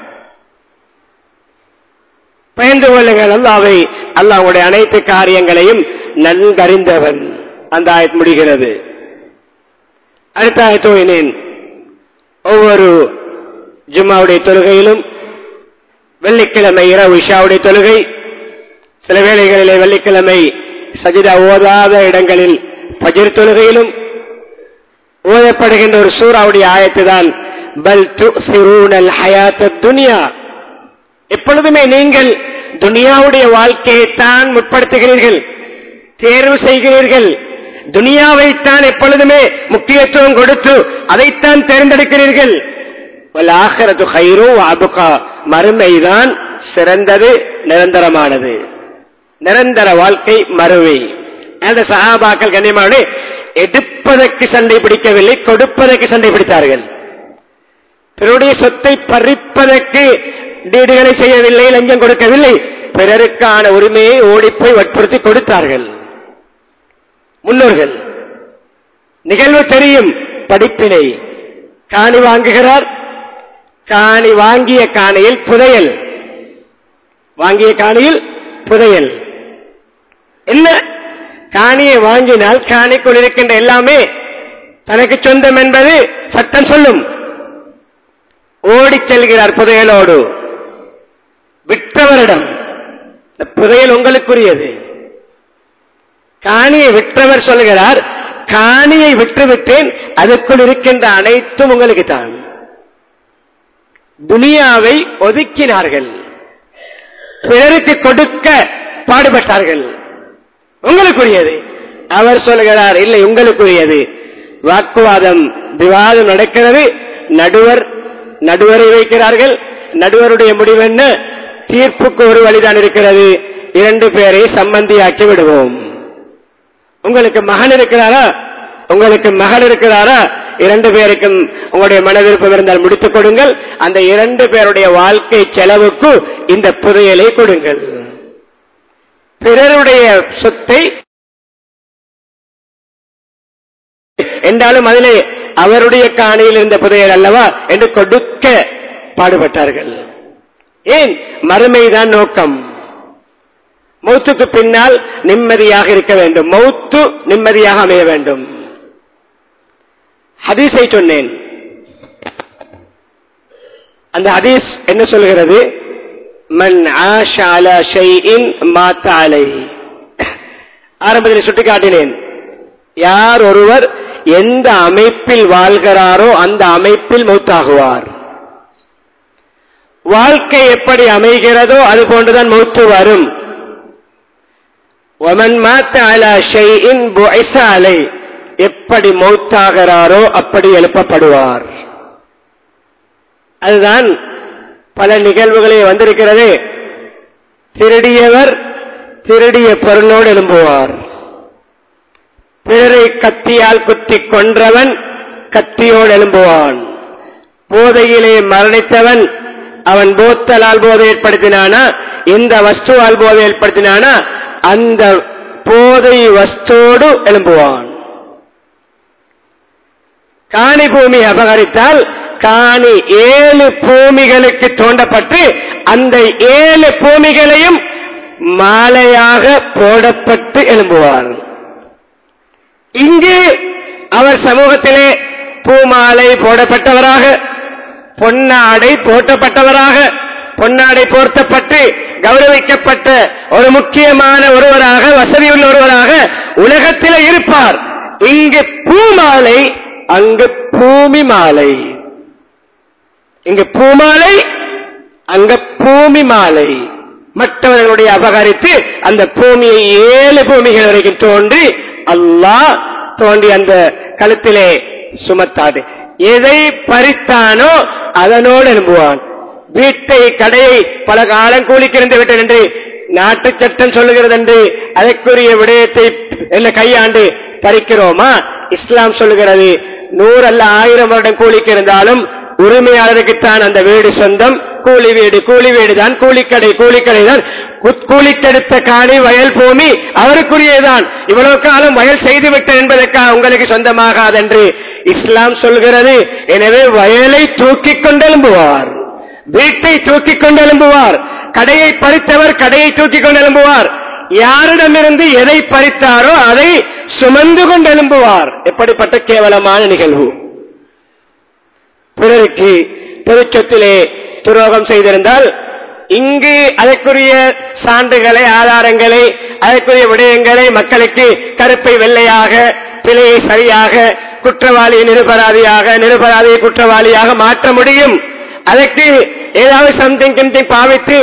பயந்து கொள்ளுங்கள் அல்லாஹ்வை, அல்லாஹ்வுடைய அனைத்து காரியங்களையும் நன்கறிந்தவன். அந்த ஆயத் முடிகிறது. அடுத்த ஆயத் ஓதினேன். ஒவ்வொரு ஜும்மாவுடைய தொழுகையிலும் வெள்ளிக்கிழமை இரவு இஷாவுடைய தொழுகை, சில வேளைகளிலே வெள்ளிக்கிழமை சஜிதா ஓதாத இடங்களில் ஃபஜ்ர் தொழுகையிலும் ஓதப்படுகின்ற ஒரு சூராவுடைய ஆயத்து தான் பல் துஸிரூனல் ஹயாத்தத் துன்யா. எப்பொழுதுமே நீங்கள் துனியாவுடைய வாழ்க்கையை தான் முற்படுத்துகிறீர்கள், தேர்வு செய்கிறீர்கள். துனியாவைத்தான் எப்பொழுதுமே முக்கியத்துவம் கொடுத்து அதைத்தான் தேர்ந்தெடுக்கிறீர்கள். வல் ஆখিরাতু கைரு வ அப்கா, மறுமைதான் சிறந்தது, நிரந்தரமானது. நிரந்தர வாழ்க்கை மறுமை. அந்த சஹாபாக்கள் கண்ணியமானே எடுப்பதற்கு சண்டை பிடிக்கவில்லை, கொடுப்பதற்கு சண்டை பிடித்தார்கள். பிறருடைய சொத்தை பறிப்பதற்கு டீடுகளை செய்யவில்லை, லஞ்சம் கொடுக்கவில்லை, பிறருக்கான உரிமையை ஓடிப்போய் வற்புறுத்தி கொடுத்தார்கள் முன்னோர்கள். நிகழ்வு தெரியும். படிப்பினை காணி வாங்குகிறார், காணி வாங்கிய காணியில் புதையல், வாங்கிய காணியில் புதையல். என்ன, காணியை வாங்கினால் காணிக்குள் இருக்கின்ற எல்லாமே தனக்கு சொந்தம் என்பது சட்டம் சொல்லும். ஓடி செல்கிறார் புதையலோடு. விற்றவரிடம் புதையல் உங்களுக்குரியது. காணியை விற்றவர் சொல்கிறார், காணியை விற்றுவிட்டேன், அதுக்குள் இருக்கின்ற அனைத்தும் உங்களுக்கு தான். துனியாவை ஒதுக்கினார்கள், பிறருக்கு கொடுக்க பாடுபட்டார்கள். உங்களுக்குரியது. அவர் சொல்கிறார், இல்லை உங்களுக்குரியது. வாக்குவாதம், விவாதம் நடக்கிறது. நடுவர் நடுவரை வைக்கிறார்கள். நடுவருடைய முடிவு என்ன? தீர்ப்புக்கு ஒரு வழிதான் இருக்கிறது, இரண்டு பேரை சம்பந்தியாக்கி விடுவோம். உங்களுக்கு மகன் இருக்கிறாரா, உங்களுக்கு மகன் இருக்கிறாரா, இரண்டு பேருக்கும் உங்களுடைய மன விருப்பம் இருந்தால் முடித்துக் கொடுங்கள். அந்த இரண்டு பேருடைய வாழ்க்கை செலவுக்கு இந்த புதையலை கொடுங்கள். பிறருடைய சொத்தை என்றாலும் அதிலே அவருடைய காணியில் இருந்த புதையல் அல்லவா என்று கொடுக்க பாடுபட்டார்கள். ஏன்? மறுமைதான் நோக்கம். மௌத்துக்கு பின்னால் நிம்மதியாக இருக்க வேண்டும், மௌத்து நிம்மதியாக அமைய வேண்டும். ஹதீஸை சொன்னேன். அந்த ஹதீஸ் என்ன சொல்கிறது? மன் ஆஷ அலா ஷைஇன் மாத அலைஹி. ஆரம்பத்தில் சுட்டி காட்டினேன், யார் ஒருவர் எந்த அமைப்பில் வாழ்கிறாரோ அந்த அமைப்பில் மௌத்தாகுவார். வாழ்க்கை எப்படி அமைகிறதோ அது போன்றுதான் மௌத்து வரும். வமன் மாத அலா ஷைஇன் புஇஸ அலைஹி. எப்படி மௌத்தாகிறாரோ அப்படி எழுப்பப்படுவார். அதுதான் பல நிகழ்வுகளே வந்திருக்கிறது. திருடியவர் திருடிய பொருளோடு எழும்புவார். பிறரை கத்தியால் குத்தி கொன்றவன் கத்தியோடு எழும்புவான். போதையிலே மரணித்தவன் அவன் போத்தலால் போதை ஏற்படுத்தினானா, இந்த வஸ்துவால் போதை ஏற்படுத்தினானா, அந்த போதை வஸ்தோடு எழும்புவான். காணி பூமி அபகரித்தால் காணி ஏழு பூமிகளுக்கு தோண்டப்பட்டு அந்த ஏழு பூமிகளையும் மாலையாக போடப்பட்டு எழும்புவார். இங்கு அவர் சமூகத்திலே பூமாலை போடப்பட்டவராக, பொன்னாடை போட்டப்பட்டவராக, பொன்னாடை போர்த்தப்பட்டு கௌரவிக்கப்பட்ட ஒரு முக்கியமான ஒருவராக, வசதியுள்ள ஒருவராக உலகத்தில் இருப்பார். இங்கு பூமாலை, அங்கு பூமி மாலை. இங்கு பூமாலை, அங்க பூமி மாலை. மற்றவர்களுடைய அபகரித்து அந்த பூமியை ஏழு பூமிகள் வரைக்கும் தோன்றி அல்லாஹ் தோண்டி அந்த கழுத்திலே சுமத்தாது. எதை பறித்தானோ அதனோடு எழும்புவான். வீட்டை கடையை பல காலம் கூலிக்கிருந்து விட்டேன் என்று நாட்டு சட்டம் சொல்லுகிறது என்று அதற்குரிய விடயத்தை என்ன கையாண்டு பறிக்கிறோமா? இஸ்லாம் சொல்லுகிறது நூறு அல்ல ஆயிரம் வருடம் கூலிக்கு இருந்தாலும் உரிமையாளருக்குத்தான் அந்த வீடு சொந்தம். கூலி வீடு கூலி வீடு தான், கூலிக்கடை கூலிக்கடை தான். கூலிக்கெடுத்த காணி வயல் பூமி அவருக்குரியதான். இவ்வளவு காலம் வயல் செய்துவிட்டேன் என்பதற்காக உங்களுக்கு சொந்தமாகாது என்று இஸ்லாம் சொல்கிறது. எனவே வயலை தூக்கி கொண்டு எழும்புவார், வீட்டை தூக்கி கொண்டு எழும்புவார். கடையை பறித்தவர் கடையை தூக்கி கொண்டு எழும்புவார். யாரிடமிருந்து எதை பறித்தாரோ அதை சுமந்து கொண்டு எழும்புவார். எப்படிப்பட்ட கேவலமான நிகழ்வு! பிறருக்கு பொதுச்சொத்திலே துரோகம் செய்திருந்தால் இங்கு அதற்குரிய சான்றுகளை, ஆதாரங்களை, அதற்குரிய விடயங்களை மக்களுக்கு கருப்பை வெள்ளையாக, பிழையை சரியாக, குற்றவாளியை நிரபராதியாக, நிரபராதியை குற்றவாளியாக மாற்ற முடியும். அதற்கு ஏதாவது சம்திங் கிம்திங் பாவித்து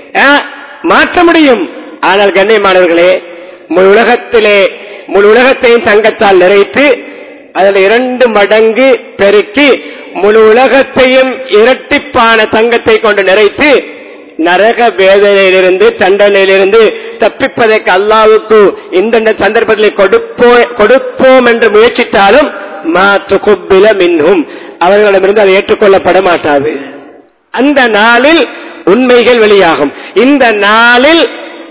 மாற்ற முடியும். ஆனால் கண்ணியமானவர்களே, முழு உலகத்திலே முழு உலகத்தையும் தங்கத்தால் நிறைத்து அதில் இரண்டு மடங்கு பெருக்கி முழு உலகத்தையும் இரட்டிப்பான தங்கத்தை கொண்டு நிறைத்து நரக வேதனையிலிருந்து தண்டனையிலிருந்து தப்பிப்பதற்கு அல்லாஹ்வுக்கு இந்த சந்தர்ப்பத்தில் கொடுப்போ கொடுப்போம் என்று முயற்சித்தாலும் மா துகுப்பில மின்ஹும், அவர்களிடமிருந்து அது ஏற்றுக்கொள்ளப்பட மாட்டாது. அந்த நாளில் உண்மைகள் வெளியாகும். இந்த நாளில்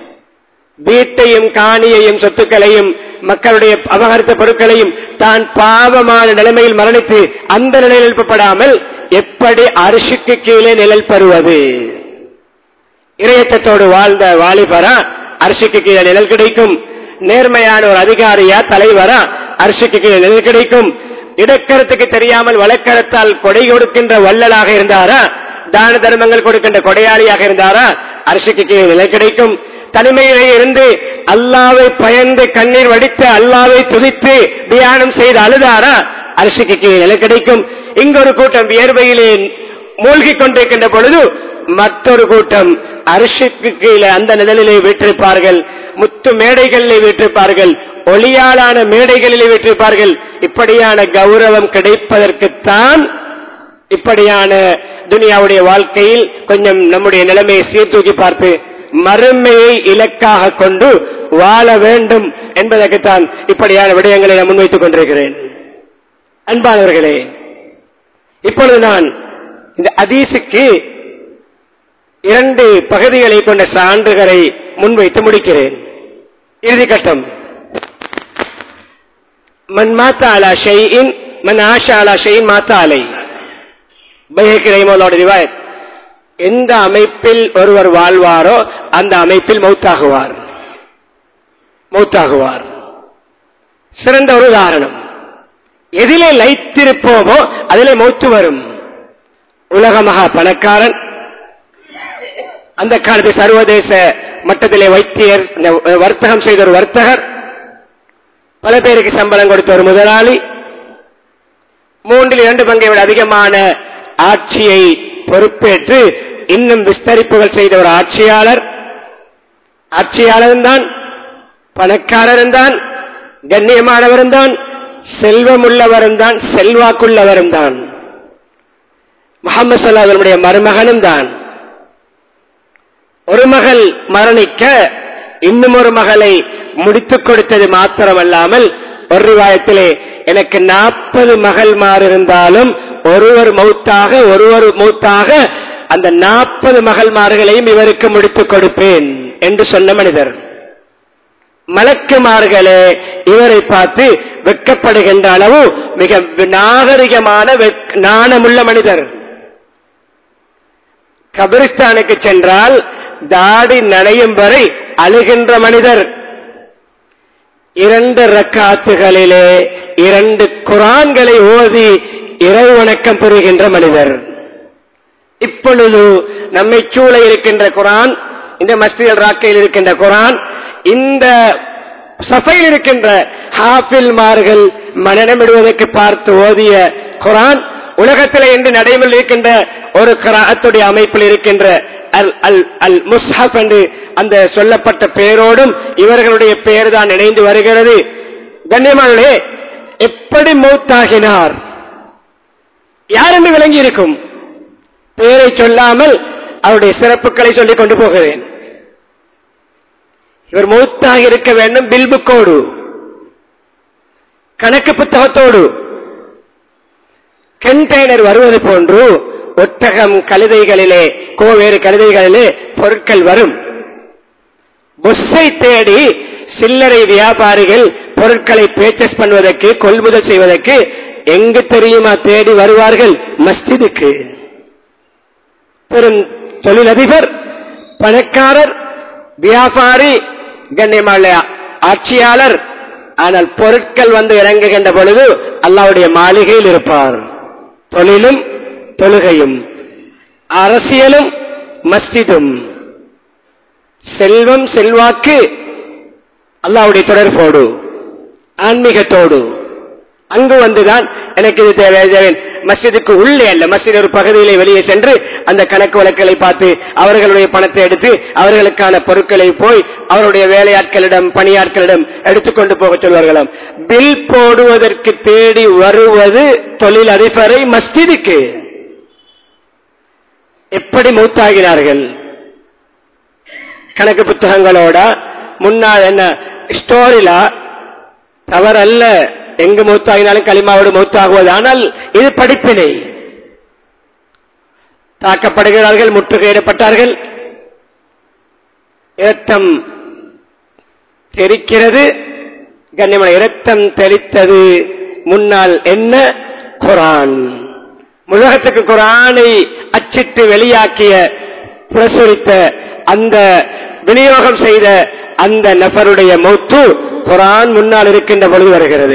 வீட்டையும் காணியையும் சொத்துக்களையும் மக்களுடைய அபகரித்த பொருட்களையும் தான் பாவமான நிலைமையில் மரணித்து அந்த நிலையில் எழுப்பப்படாமல் எப்படி அரிசிக்கு கீழே நிழல் பெறுவது? இறையச்சத்தோடு வாழ்ந்த வாலிபரா அரிசிக்கு கீழே நிழல் கிடைக்கும். நேர்மையான ஒரு அதிகாரியா தலைவரா அரிசிக்கு கீழே நிழல் கிடைக்கும். இடக்கரத்துக்கு தெரியாமல் வழக்கரத்தால் கொடை கொடுக்கின்ற வள்ளலாக இருந்தாரா, தான தர்மங்கள் கொடுக்கின்ற கொடையாளியாக இருந்தாரா, அரிசிக்கு கீழே நிழல் கிடைக்கும். தனிமையிலே இருந்து அல்லாவை பயந்து கண்ணீர் வடித்து அல்லாவை துதித்து தியானம் செய்து அழுதாரா, அரிசிக்கு கீழே நிழல் கிடைக்கும். இங்கொரு கூட்டம் வியர்வையிலே மூழ்கி கொண்டிருக்கின்ற பொழுது மற்றொரு கூட்டம் அரிசிக்கு கீழே அந்த நிழலிலே வீற்றிருப்பார்கள். முத்து மேடைகளிலே வீற்றிருப்பார்கள், ஒளியாலான மேடைகளிலே வீற்றிருப்பார்கள். இப்படியான கௌரவம் கிடைப்பதற்குத்தான் இப்படியான துனியாவுடைய வாழ்க்கையில் கொஞ்சம் நம்முடைய நிலைமையை சீர்தூக்கி பார்த்து மறுமையை இலக்காக கொண்டு வாழ வேண்டும் என்பதற்குத்தான் இப்படியான விடயங்களை நான் முன்வைத்துக் கொண்டிருக்கிறேன். அன்பானவர்களே, இப்பொழுது நான் இந்த ஹதீஸுக்கு இரண்டு பகுதிகளை கொண்ட சான்றுகளை முன்வைத்து முடிக்கிறேன். இறுதிக்கட்டம். மன் மாத்தா அலா ஷைஇன் மன் ஆஷா அலா ஷைஇன் மாத்தா அலை. பைஹகி ரஹிமஹுல்லாஹ் ரிவாயத். எந்த அமைப்பில் ஒருவர் வாழ்வாரோ அந்த அமைப்பில் மௌத்தாகுவார் மௌத்தாகுவார் சிறந்த ஒரு உதாரணம். எதிலே லைத்திருப்போமோ அதிலே மௌத்து வரும். உலக மகா பணக்காரன், அந்த காலத்தில் சர்வதேச மட்டத்திலே வைத்தியர், வர்த்தகம் செய்த ஒரு வர்த்தகர், பல பேருக்கு சம்பளம் கொடுத்த ஒரு முதலாளி, மூன்றில் இரண்டு பங்கை விட அதிகமான ஆட்சியை பொறுப்பேற்று இன்னும் விஸ்தரிப்புகள் செய்த ஒரு ஆட்சியாளர், ஆட்சியாளரும் தான், பணக்காரரும் தான், கண்ணியமானவரும் தான், செல்வம் உள்ளவரும் தான், செல்வாக்குள்ளவரும் தான், முஹம்மது ஸல்லல்லாஹு அலைஹி வஸல்லம் மருமகனும் தான். ஒரு மகள் மரணிக்க இன்னும் ஒரு மகளை முடித்துக் கொடுத்தது மாத்திரமல்லாமல் ஒரு ரிவாயத்திலே எனக்கு நாற்பது மகள்மார் இருந்தாலும் ஒருவர் மௌத்தாக ஒருவர் மௌத்தாக அந்த நாற்பது மகள்மார்களையும் இவருக்கு முடித்துக் கொடுப்பேன் என்று சொன்ன மனிதர். மலக்குமார்களே இவரை பார்த்து வெட்கப்படுகின்ற அளவு மிக நாகரிகமான நாணமுள்ள மனிதர். கபிரிஸ்தானுக்கு சென்றால் தாடி நனையும் வரை அழுகின்ற மனிதர். இரண்டு ரக்காத்துகளிலே இரண்டு குர்ஆன்களை ஓதி இறை வணக்கம் பெறுகின்ற மனிதர். இப்பொழுது நம்மை சூழ இருக்கின்ற குர்ஆன், இந்த மஸ்ஜித் ராக்கையில் இருக்கின்ற குர்ஆன், இந்த சஃபையில் இருக்கின்ற ஹாஃபில்மார்கள் மனநமிடுவதற்கு பார்த்து ஓதிய குர்ஆன், உலகத்தில் இன்று நடைமுறையில் இருக்கின்ற ஒரு கிராஅத்துடைய அமைப்பில் இருக்கின்ற அல் அல் அல் முஸ்ஹப் என்று அந்த சொல்லப்பட்ட பெயரோடும் இவர்களுடைய பெயர் தான் இணைந்து வருகிறது. கண்ணியமானே, எப்படி மௌத்தாகினார் யார் என்று விளங்கி இருக்கும். பெயரை சொல்லாமல் அவருடைய சிறப்புகளை சொல்லிக் கொண்டு போகிறேன். இவர் மௌத்தாக இருக்க வேண்டும் பில்புக்கோடு, கணக்கு புத்தகத்தோடு. கண்டெய்னர் வருவது போன்று ஒட்டகம் கழுதைகளிலே, கோவேறு கழுதைகளிலே பொருட்கள் வரும். பொஸ்ஸை தேடி சில்லறை வியாபாரிகள் பொருட்களை பர்ச்சேஸ் பண்ணுவதற்கு, கொள்முதல் செய்வதற்கு எங்கு தெரியுமா தேடி வருவார்கள்? மஸ்ஜிதுக்கு. பெரும் தொழிலதிபர், பணக்காரர், வியாபாரி, கண்ணியமான ஆட்சியாளர், ஆனால் பொருட்கள் வந்து இறங்குகின்ற பொழுது அல்லாஹ்வுடைய மாளிகையில் இருப்பார். தொழிலும் தொழுகையும், அரசியலும் மஸ்ஜிதும், செல்வம் செல்வாக்கு அல்லாஹ்வுடைய தொடர்போடு ஆன்மீகத்தோடு அங்கு வந்துதான் எனக்கு இது தேவை. மஸ்ஜிதுக்கு உள்ளே அல்ல, மஸ்ஜித் ஒரு பகுதியிலே வெளியே சென்று அந்த கணக்கு வழக்குகளை பார்த்து அவர்களுடைய பணத்தை எடுத்து அவர்களுக்கான பொருட்களை போய் அவருடைய வேலையாட்களிடம் பணியாட்களிடம் எடுத்துக்கொண்டு போக சொல்வார்களாம். பில் போடுவதற்கு தேடி வருவது தொழில் அதிபரை மஸ்ஜிதுக்கு. எப்படி மௌத்தாகினார்கள்? கணக்கு புத்தகங்களோட முன்னால் என்ன ஸ்டோரிலா? தவறல்ல, எங்கு மௌத்தாகினாலும் களிமாவோடு மௌத்தாகுவது. ஆனால் இது படிப்பினை. தாக்கப்படுகிறார்கள், முற்றுகையிடப்பட்டார்கள், இரத்தம் தெரிக்கிறது. கண்ணியமான இரத்தம் தெளித்தது முன்னால் என்ன? குர்ஆன். உலகத்துக்கு குர்ஆனை அச்சிட்டு வெளியாக்கிய, பிரசுரித்த, அந்த விநியோகம் செய்த அந்த நபருடைய மௌத்து குர்ஆன் முன்னால் இருக்கின்ற பொழுது வருகிறது.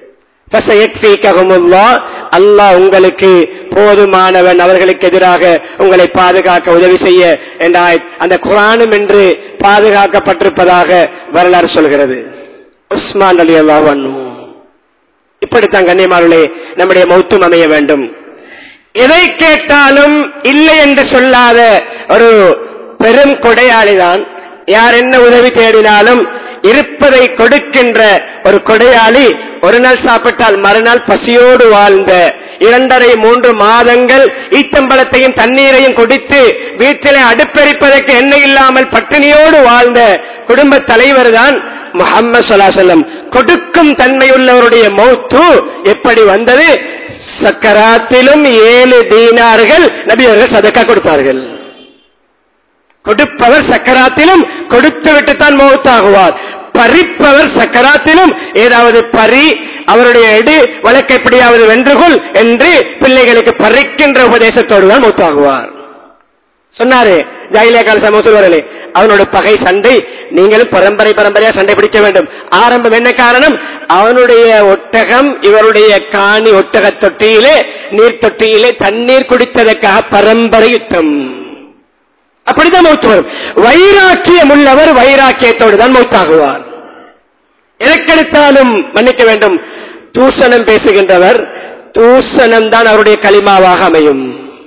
அல்லாஹ் உங்களுக்கு போதுமானவன், அவர்களுக்கு எதிராக உங்களை பாதுகாக்க உதவி செய்ய என்ற அந்த குர்ஆனும் என்று பாதுகாக்கப்பட்டிருப்பதாக வரலாறு சொல்கிறது. உஸ்மான் ரலியல்லாஹு அன்ஹு. இப்படித்தான் கண்ணியமானவர்களே நம்முடைய மௌத்தும் அமைய வேண்டும். எதை கேட்டாலும் இல்லை என்று சொல்லாத ஒரு பெரும் கொடையாளிதான். யார் என்ன உதவி தேடினாலும் இருப்பதை கொடுக்கின்ற ஒரு கொடையாளி. ஒரு நாள் சாப்பிட்டால் மறுநாள் பசியோடு வாழ்ந்த, இரண்டரை மூன்று மாதங்கள் ஈச்சம்பழத்தையும் தண்ணீரையும் குடித்து வீட்டிலே அடுப்பெரிப்பதற்கு எண்ணெய் இல்லாமல் பட்டினியோடு வாழ்ந்த குடும்ப தலைவர் தான் முஹம்மது ஸல்லல்லாஹு அலைஹி வஸல்லம். கொடுக்கும் தன்மையுள்ளவருடைய மௌத்து எப்படி வந்தது? சக்கராத்திலும் ஏழு தீனார்கள் நபி அவர்கள் சதக்கா கொடுத்தார்கள். கொடுப்பவர் சக்கராத்திலும் கொடுத்து விட்டுத்தான் மௌத்தாகுவார். பறிப்பவர் சக்கராத்திலும் ஏதாவது பறி, அவருடைய எடு வழக்கை எப்படியாவது வென்றுகொள் என்று பிள்ளைகளுக்கு பறிக்கின்ற உபதேசத்தோடு தான் மௌத்தாகுவார். சொன்னாரு ஜாஹிலியா கால சமூகத்திலே அவனோட பகை சண்டை. நீங்களும் பரம்பரை பரம்பரையா சண்டை பிடிக்க வேண்டும். ஆரம்பம் என்ன காரணம்? அவனுடைய ஒட்டகம் இவருடைய காணி ஒட்டக தொட்டியிலே, நீர் தொட்டியிலே தண்ணீர் குடித்ததற்காக பரம்பரை யுத்தம். அப்படிதான் மௌத்து வரும். வைராக்கியம் உள்ளவர் வைராக்கியத்தோடு தான் மௌத்தாகுவார். எதற்கெடுத்தாலும் மன்னிக்க வேண்டும், தூசணம் பேசுகின்றவர் தூசணம் தான் அவருடைய களிமாவாக அமையும்.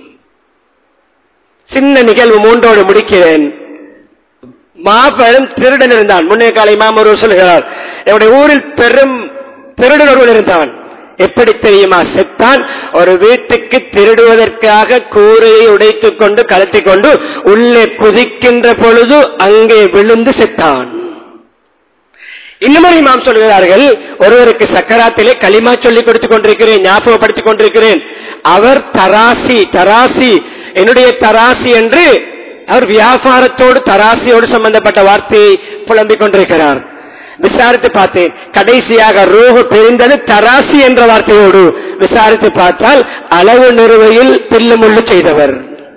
சின்ன நிகழ்வு மூன்றோடு முடிக்கிறேன். மாபெரும் திருடன் இருந்தான். முன்னே காலை இமாம் ஒருவர் சொல்கிறார், என்னுடைய ஊரில் பெரும் திருடன் ஒருவன் இருந்தான். எப்படி தெரியுமா செத்தான்? ஒரு வீட்டுக்கு திருடுவதற்காக கூரையை உடைத்துக் கொண்டு கலட்டி கொண்டு உள்ளே குதிக்கின்ற பொழுது அங்கே விழுந்து செத்தான். இன்னும் இமாம் சொல்கிறார்கள், ஒருவருக்கு சக்கராத்திலே களிமா சொல்லிக் கொடுத்துக் கொண்டிருக்கிறேன், ஞாபகப்படுத்திக் கொண்டிருக்கிறேன், அவர் தராசி தராசி என்னுடைய தராசி என்று அவர் வியாபாரத்தோடு தராசியோடு சம்பந்தப்பட்ட வார்த்தையை புலம்பிக் கொண்டிருக்கிறார். விசாரித்து பார்த்தேன், கடைசியாக ரூஹ் பிரிந்தது தராசி என்ற வார்த்தையோடு. விசாரித்து பார்த்தால் அளவு நிறுவையில் தில்லு முள்ளு செய்தவர்.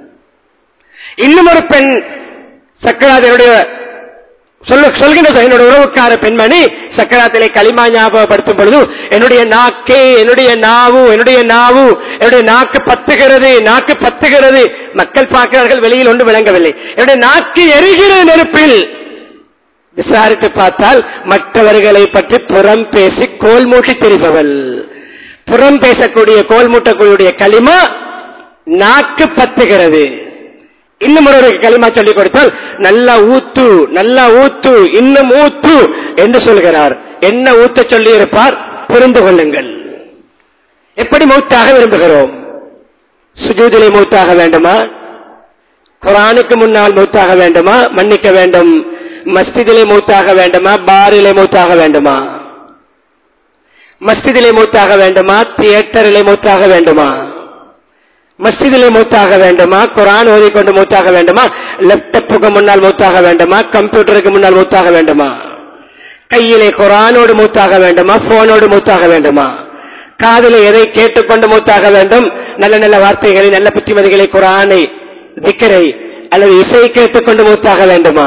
இன்னும் ஒரு பெண் சக்கராத்தினுடைய சொல்ல சொல்கின்ற என்னுடைய உறவுக்கார பெண்மணி சக்கராத்திலே களிமா ஞாபகப்படுத்தும் பொழுது, என்னுடைய நாக்கே, என்னுடைய நாவு, என்னுடைய நாவு, என்னுடைய நாக்கு பத்துகிறது, நாக்கு பத்துகிறது. மக்கள் பார்க்கிறார்கள், வெளியில் ஒன்று விளங்கவில்லை. என்னுடைய நாக்கு எரிகிற நெருப்பில். விசாரித்து பார்த்தால் மற்றவர்களை பற்றி புறம் பேசி கோல் மூட்டி தெரிபவள். புறம் பேசக்கூடிய கோல் மூட்டக்கூடிய களிமா நாக்கு பத்துகிறது. இன்னும் ஒரு களிமா சொல்லிக் கொடுத்தால் நல்லா ஊத்து, நல்லா ஊத்து, இன்னும் ஊத்து என்று சொல்கிறார். என்ன ஊத்த சொல்லி இருப்பார் புரிந்து கொள்ளுங்கள். எப்படி மௌத்தாக விரும்புகிறோம்? சுஜூதிலே மௌத்தாக வேண்டுமா? குர்ஆனுக்கு முன்னால் மௌத்தாக வேண்டுமா? மன்னிக்க வேண்டும், மஸ்ஜிதிலே மௌத்தாக வேண்டுமா? பாரிலே மௌத்தாக வேண்டுமா? மஸ்ஜிதிலே மௌத்தாக வேண்டுமா? தியேட்டரிலே மௌத்தாக வேண்டுமா? மஸ்ஜிதிலே மௌத்தாக வேண்டுமா? குர்ஆன் ஓதிக்கொண்டு மௌத்தாக வேண்டுமா? லேப்டாப்புக்கு முன்னால் மௌத்தாக வேண்டுமா? கம்ப்யூட்டருக்கு முன்னால் மௌத்தாக வேண்டுமா? கையிலே குர்ஆனோடு மௌத்தாக வேண்டுமா? போனோடு மௌத்தாக வேண்டுமா? காதிலே எதை கேட்டுக்கொண்டு மௌத்தாக வேண்டும்? நல்ல நல்ல வார்த்தைகளை, நல்ல புத்திமதிகளை, குர்ஆனை, திக்ரை அல்லது இசை கேட்டுக்கொண்டு மௌத்தாக வேண்டுமா?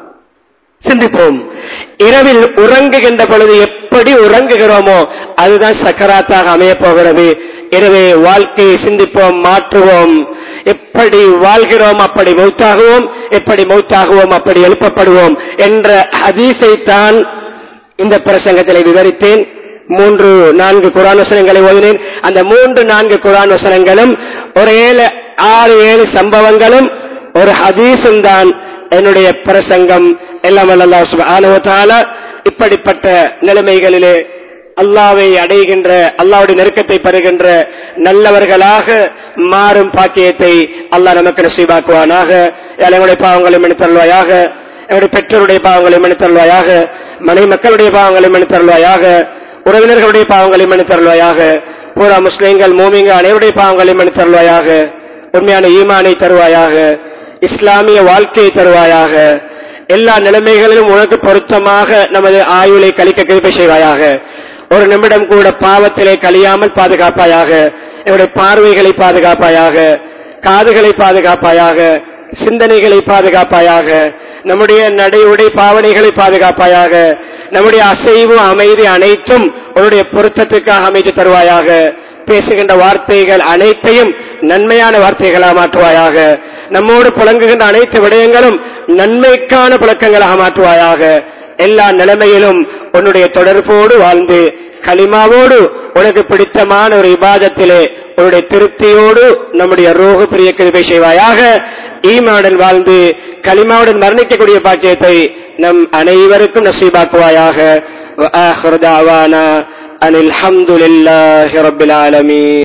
சிந்திப்போம். இரவில் உறங்குகின்ற பொழுது எப்படி உறங்குகிறோமோ அதுதான் சக்கராத்தாக அமைய போகிறது. எனவே வாழ்க்கையை சிந்திப்போம், மாற்றுவோம். எப்படி வாழ்கிறோம் அப்படி மௌத்தாகுவோம், எப்படி மௌத்தாகுவோம் அப்படி எழுப்பப்படுவோம் என்ற ஹதீஸை தான் இந்த பிரசங்கத்திலே விவரித்தேன். மூன்று நான்கு குர்ஆன் வசனங்களை ஓதினேன். அந்த மூன்று நான்கு குர்ஆன் வசனங்களும் ஒரு ஏழு ஆறு ஏழு சம்பவங்களும் ஒரு ஹதீஸும் தான் என்னுடைய பிரசங்கம். எல்லாம் அல்லாஹ் சுப்ஹானஹு வ தஆலா இப்படிப்பட்ட நிலைமைகளிலே அல்லாஹ்வை அடைகின்ற, அல்லாஹ்வுடைய நெருக்கத்தை பெறுகின்ற நல்லவர்களாக மாறும் பாக்கியத்தை அல்லாஹ் நமக்கு நசீபாக்குவானாக. எங்களுடைய பாவங்களை மன்னித்தருள்வாயாக, எங்களுடைய பெற்றோருடைய பாவங்களை மன்னித்தருள்வாயாக, மனைவி மக்களுடைய பாவங்களை மன்னித்தருள்வாயாக, உறவினர்களுடைய பாவங்களை மன்னித்தருள்வாயாக, பூரா முஸ்லிம்கள் மூமின்கள் அனைவருடைய பாவங்களை மன்னித்தருள்வாயாக, உண்மையான ஈமானை தருவாயாக, இஸ்லாமிய வாழ்க்கையை தருவாயாக, எல்லா நிலைமைகளிலும் உனக்கு பொருத்தமாக நமது ஆயுளை கழிக்க கிருபை செய்வாயாக. ஒரு நிமிடம் கூட பாவத்திலே கழியாமல் பாதுகாப்பாயாக. என்னுடைய பார்வைகளை பாதுகாப்பாயாக, காதுகளை பாதுகாப்பாயாக, சிந்தனைகளை பாதுகாப்பாயாக, நம்முடைய நடை உடை பாவனைகளை பாதுகாப்பாயாக, நம்முடைய அசைவு அமைதி அனைத்தும் உன்னுடைய பொருத்தத்துக்காக அமைத்து தருவாயாக. பேசுகின்ற வார்த்தைகள் அனைத்தையும் நன்மையான வார்த்தைகளாக மாற்றுவாயாக. நம்மோடு புழங்குகின்ற அனைத்து விடயங்களும் நன்மைக்கான புழக்கங்களாக மாற்றுவாயாக. எல்லா நிலைமையிலும் உன்னுடைய தொடர்போடு வாழ்ந்து கலிமாவோடு உனக்கு பிடித்தமான ஒரு இபாதத்திலே உன்னுடைய திருப்தியோடு நம்முடைய ரோக பிரிய கிருபை செய்வாயாக. ஈமானுடன் வாழ்ந்து கலிமாவுடன் மரணிக்கக்கூடிய பாக்கியத்தை நம் அனைவருக்கும் நசீபாக்குவாயாக. வஆஹிரு தஅவானா அனில் ஹம்துலில்லாஹி ரப்பில் ஆலமீன்.